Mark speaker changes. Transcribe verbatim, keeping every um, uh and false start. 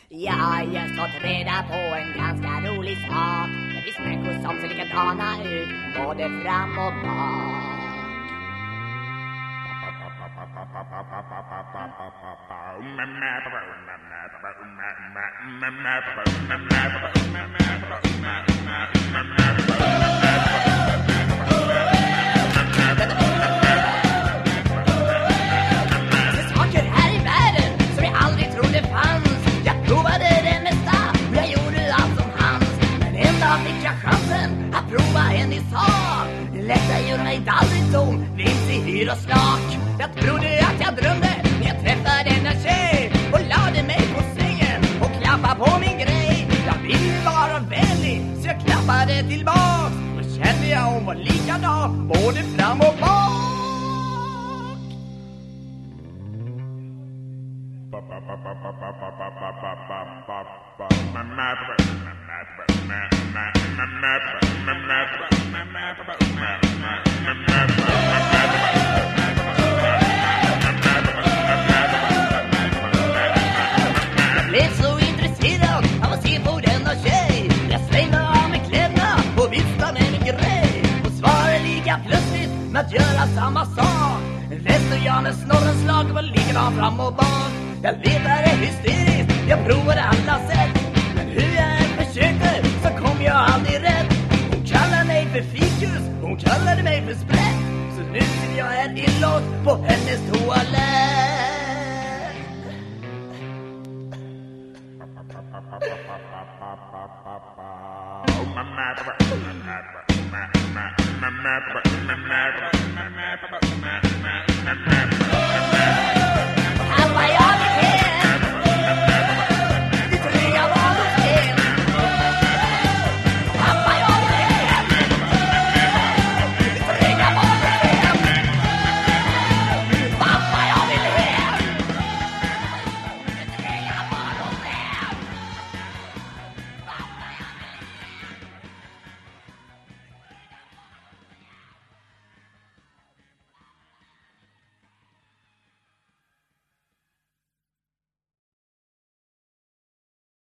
Speaker 1: Jag har just fått reda på en ganska rolig sak. Det finns människor som ser likadana ut både fram och bak. Att prova en i sak. Det lätta gör mig aldrig tom. Vinst i hyr och snak. Jag trodde att jag drömde när jag träffade denna tjej och lade mig på sängen och klappade på min grej. Jag ville vara vänlig så jag klappade tillbaks. Och kände jag hon var likadan både fram och bak. Jag blev så intresserad av att se på denna tjej. Jag slängde av mig kläderna och viftade med min grej. Och svarade lika plötsligt med att göra samma sak. Resten jag med snorrens slag var likadan fram och bak. Jag letade hysteriskt, jag provade alla sätt. Men hur jag än försökte så kom jag aldrig rätt. Hon kallade mig för fikus, hon kallade mig för sprätt. Så nu sitter jag här inlåst på hennes toalett. Oh,